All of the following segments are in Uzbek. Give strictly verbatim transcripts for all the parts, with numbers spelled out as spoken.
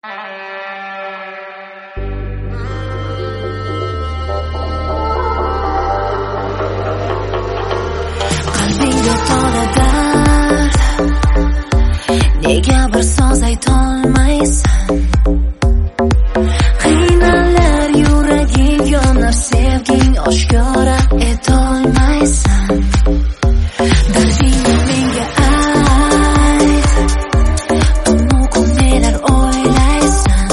Qalbingga to'la dard, nega bir so'z aytolmaysan? Qiynalar yuraging, yonar sevging, oshkora etolmaysan. Dardingni menga ayt, tunu kun nelar o'ylaysan?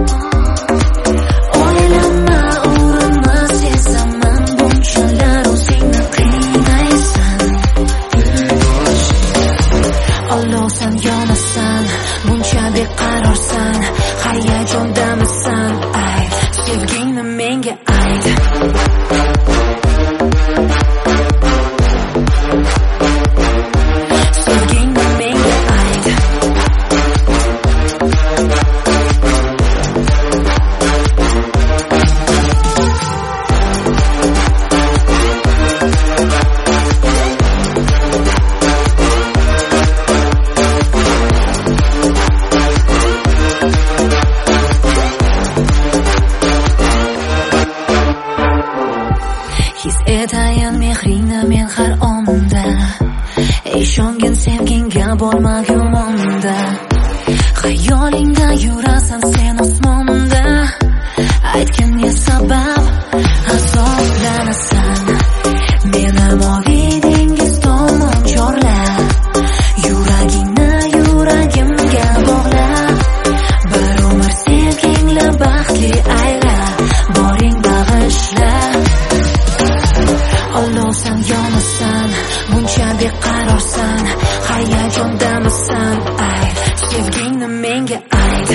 O'ylama, urinma, sezaman bunchalar o'zingni qiynaysan. Ollovsan, yonasan, buncha beqarorsan, hayajondamisan, ayt, sevgingni menga ayt. Sevgingni menga ayt. His etayin mehringni men har onda, ishongin sevgingga bo'lma gumonda. Xayolingda yurasan sen osmonda, aytgin ne sabab azoblanasan? Meni moviy dengiz tomon chorla, yuragingni yuragimga bog'la. Bir umr sevgingla baxtli ayla, boring bag'ishla. Ollovsan, yonasan, buncha beqarorsan, hayajondamisan, ayt, sevgingni menga ayt.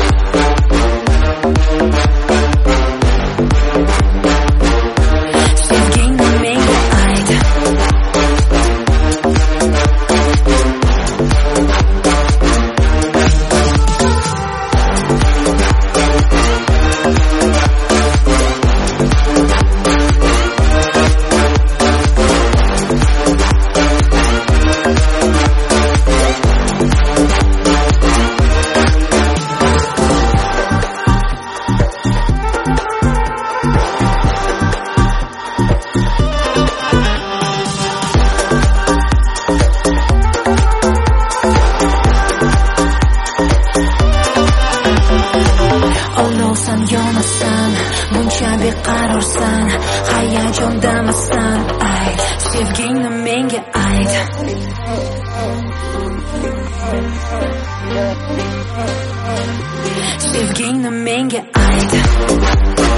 Sevgingni menga ayt. Ollovsan, yonasan, buncha beqarorsan, hayajondamisan, ayt, sevgingni menga ayt. Sevgingni menga ayt.